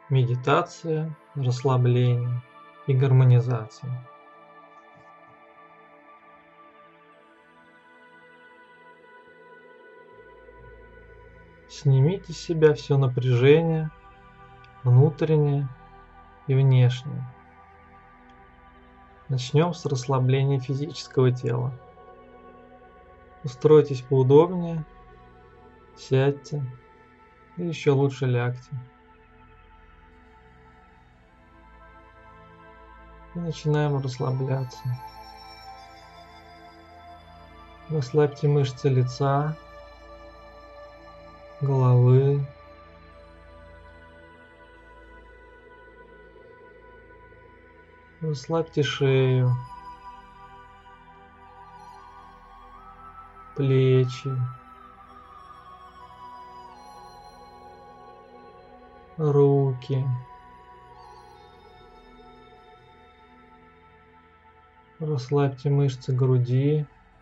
Медитация, расслабление и гармонизация. Снимите с себя все напряжение, внутреннее и внешнее. Начнем с расслабления физического тела. Устройтесь поудобнее, сядьте и еще лучше лягте. И начинаем расслабляться. Расслабьте мышцы лица, головы, расслабьте шею, плечи, руки, расслабьте мышцы груди,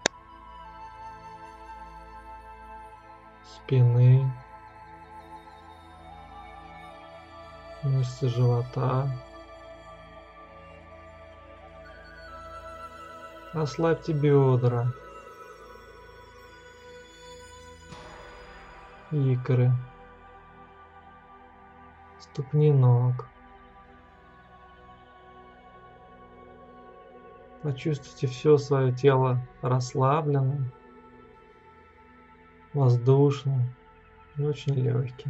спины, мышцы живота. Расслабьте бедра, икры, ступни ног. Почувствуйте все свое тело расслабленным, воздушным и очень легким.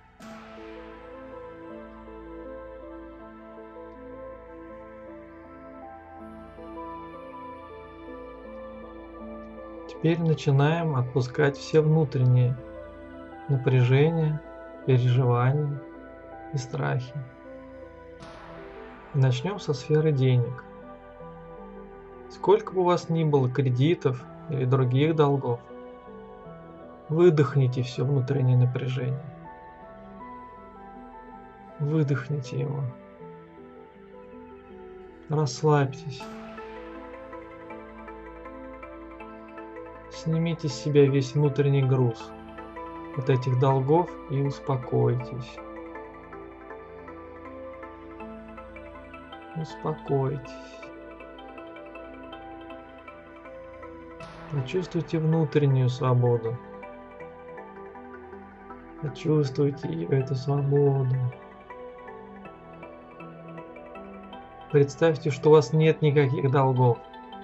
Теперь начинаем отпускать все внутренние напряжения, переживания и страхи. И начнем со сферы денег. Сколько бы у вас ни было кредитов или других долгов, выдохните все внутреннее напряжение. Выдохните его. Расслабьтесь. Снимите с себя весь внутренний груз от этих долгов и успокойтесь. Успокойтесь. Почувствуйте внутреннюю свободу. Почувствуйте эту свободу. Представьте, что у вас нет никаких долгов.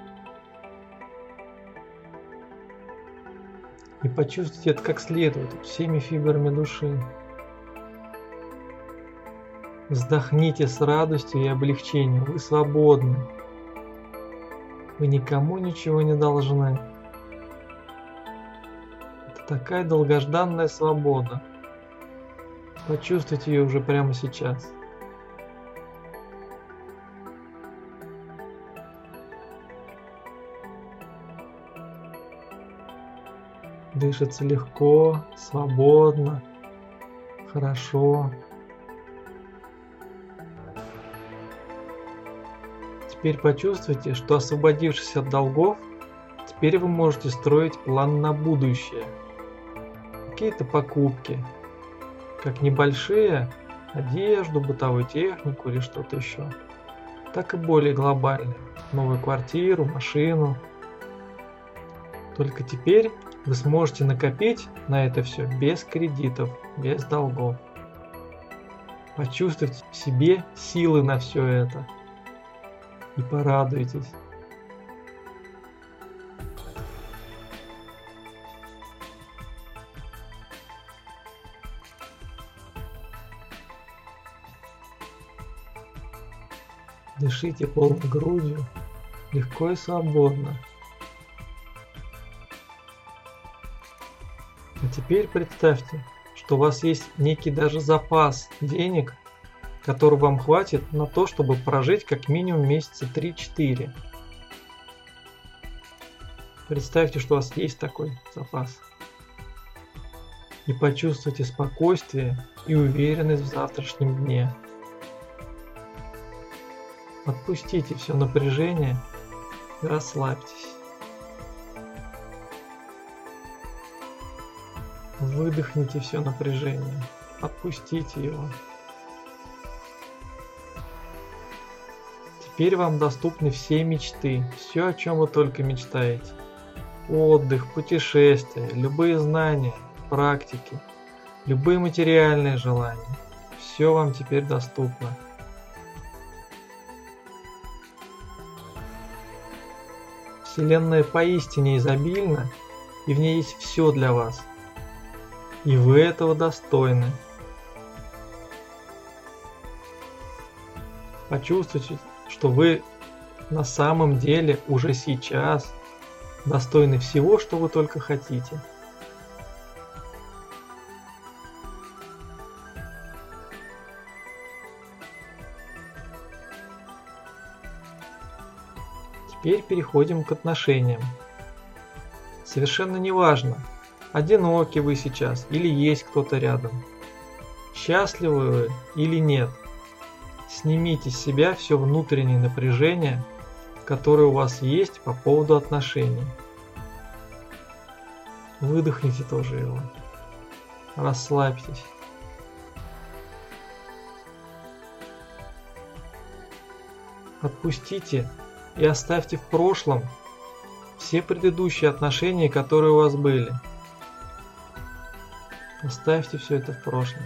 И почувствуйте это как следует, всеми фибрами души. Вздохните с радостью и облегчением. Вы свободны. Вы никому ничего не должны. Это такая долгожданная свобода. Почувствуйте ее уже прямо сейчас. Дышится легко, свободно, хорошо. Теперь почувствуйте, что, освободившись от долгов, теперь вы можете строить план на будущее. Какие-то покупки, как небольшие, одежду, бытовую технику или что-то еще, так и более глобальные, новую квартиру, машину. Только теперь вы сможете накопить на это все без кредитов, без долгов. Почувствуйте в себе силы на все это и порадуйтесь. Дышите полной грудью, легко и свободно. А теперь представьте, что у вас есть некий даже запас денег, который вам хватит на то, чтобы прожить как минимум месяца 3-4. Представьте, что у вас есть такой запас. И почувствуйте спокойствие и уверенность в завтрашнем дне. Отпустите все напряжение и расслабьтесь. Выдохните все напряжение, отпустите его. Теперь вам доступны все мечты, все, о чем вы только мечтаете. Отдых, путешествия, любые знания, практики, любые материальные желания. Все вам теперь доступно. Вселенная поистине изобильна, и в ней есть все для вас. И вы этого достойны. Почувствуйте, что вы на самом деле уже сейчас достойны всего, что вы только хотите. Теперь переходим к отношениям. Совершенно неважно, одиноки вы сейчас или есть кто-то рядом, счастливы вы или нет. Снимите с себя все внутреннее напряжение, которое у вас есть по поводу отношений. Выдохните тоже его. Расслабьтесь. Отпустите и оставьте в прошлом все предыдущие отношения, которые у вас были. Оставьте все это в прошлом.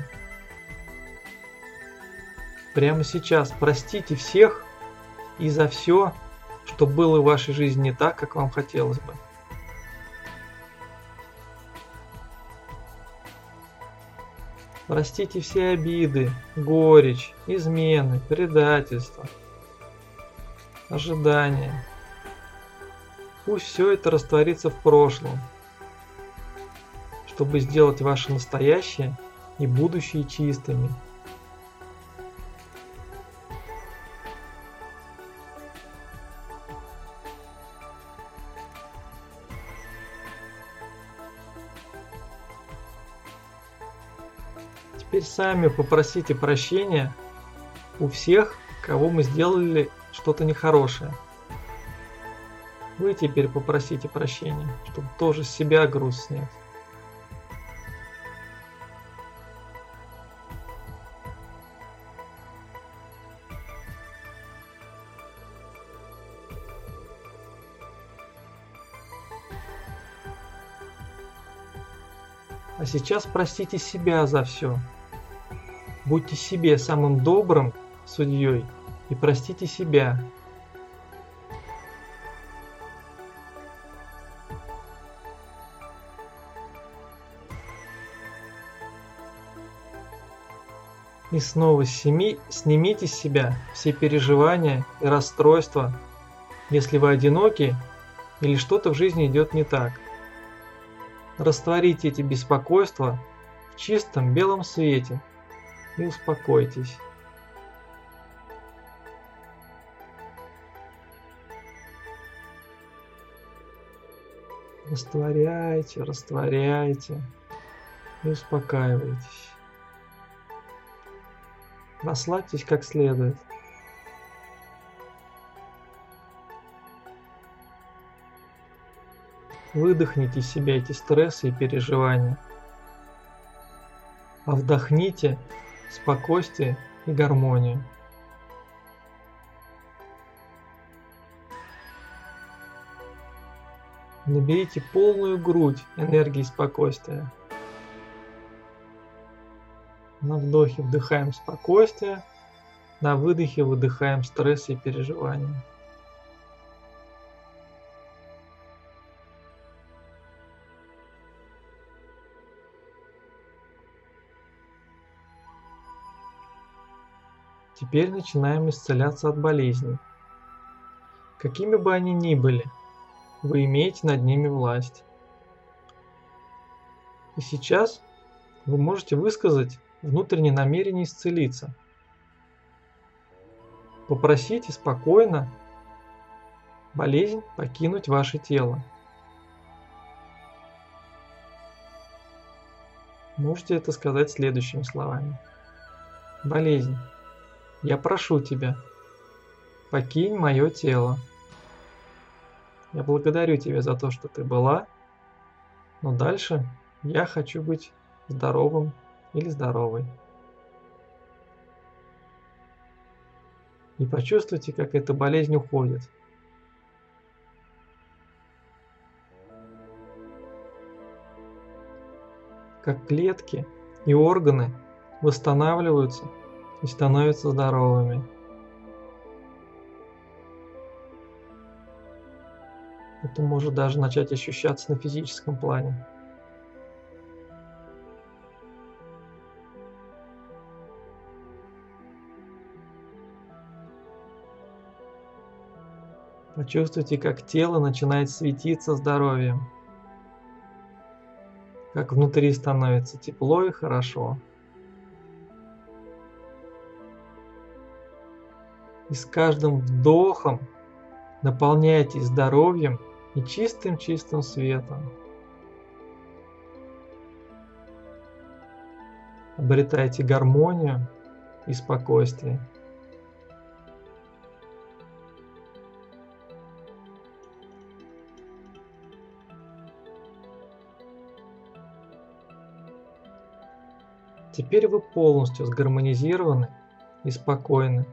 Прямо сейчас простите всех и за все, что было в вашей жизни не так, как вам хотелось бы. Простите все обиды, горечь, измены, предательство, ожидания. Пусть все это растворится в прошлом, чтобы сделать ваше настоящее и будущее чистыми. Теперь сами попросите прощения у всех, кого мы сделали что-то нехорошее. Вы теперь попросите прощения, чтобы тоже с себя груз снять. А сейчас простите себя за все. Будьте себе самым добрым судьей и простите себя. И снова снимите с себя все переживания и расстройства, если вы одиноки или что-то в жизни идет не так. Растворите эти беспокойства в чистом белом свете и успокойтесь. Растворяйте, растворяйте и успокаивайтесь. Расслабьтесь как следует. Выдохните из себя эти стрессы и переживания. А вдохните спокойствие и гармонию. Наберите полную грудь энергии спокойствия. На вдохе вдыхаем спокойствие, на выдохе выдыхаем стресс и переживания. Теперь начинаем исцеляться от болезней. Какими бы они ни были, вы имеете над ними власть. И сейчас вы можете высказать внутреннее намерение исцелиться. Попросите спокойно болезнь покинуть ваше тело. Можете это сказать следующими словами. Болезнь, я прошу тебя, покинь мое тело. Я благодарю тебя за то, что ты была, но дальше я хочу быть здоровым или здоровой. И почувствуйте, как эта болезнь уходит. Как клетки и органы восстанавливаются и становятся здоровыми. Это может даже начать ощущаться на физическом плане. Почувствуйте, как тело начинает светиться здоровьем. Как внутри становится тепло и хорошо. И с каждым вдохом наполняйтесь здоровьем и чистым-чистым светом. Обретайте гармонию и спокойствие. Теперь вы полностью сгармонизированы и спокойны.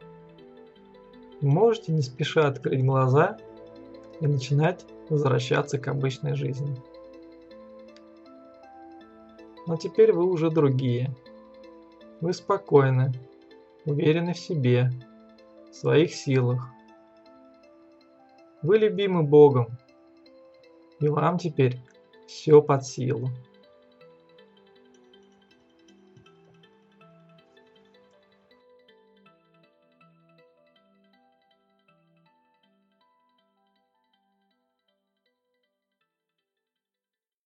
Можете не спеша открыть глаза и начинать возвращаться к обычной жизни. Но теперь вы уже другие. Вы спокойны, уверены в себе, в своих силах. Вы любимы Богом, и вам теперь все под силу.